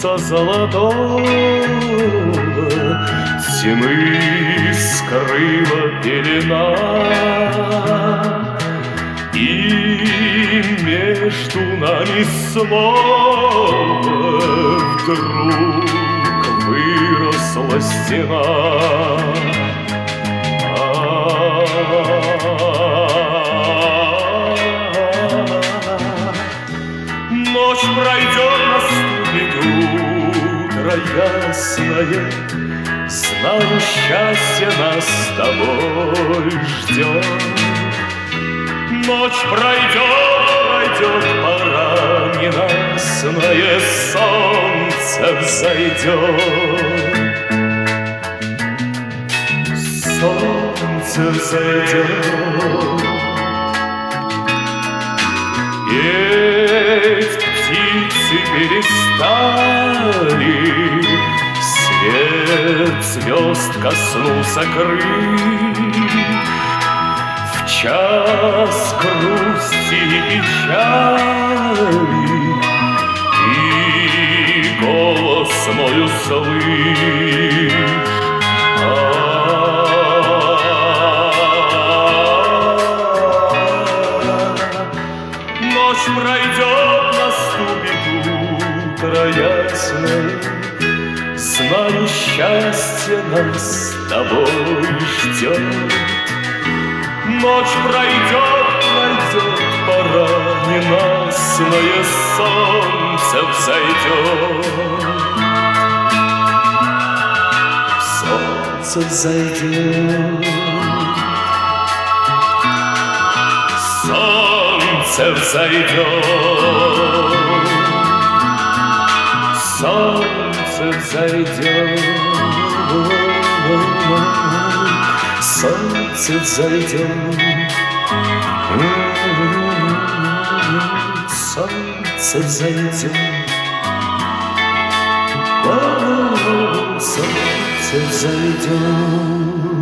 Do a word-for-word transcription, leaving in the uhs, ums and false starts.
солнца золотого тьмы скрыла пелена, и между нами снова вдруг выросла стена. Ночь пройдет, наступит утро ясное, знаю, счастье нас с тобой ждет. Ночь пройдет, пройдет, пора ненастное, солнце взойдет. Солнце взойдет. Петь птицы перестали, свет звезд коснулся крыль. В час грусти и печали и голос мой услышь. Ночь пройдет, наступит утро ясное, знаю, счастье нас с тобой ждет. Ночь пройдет, пройдет, пора ненастное, солнце взойдет. Солнце взойдет. Солнце взойдет, солнце взойдет, солнце взойдет, солнце взойдет, солнце взойдет.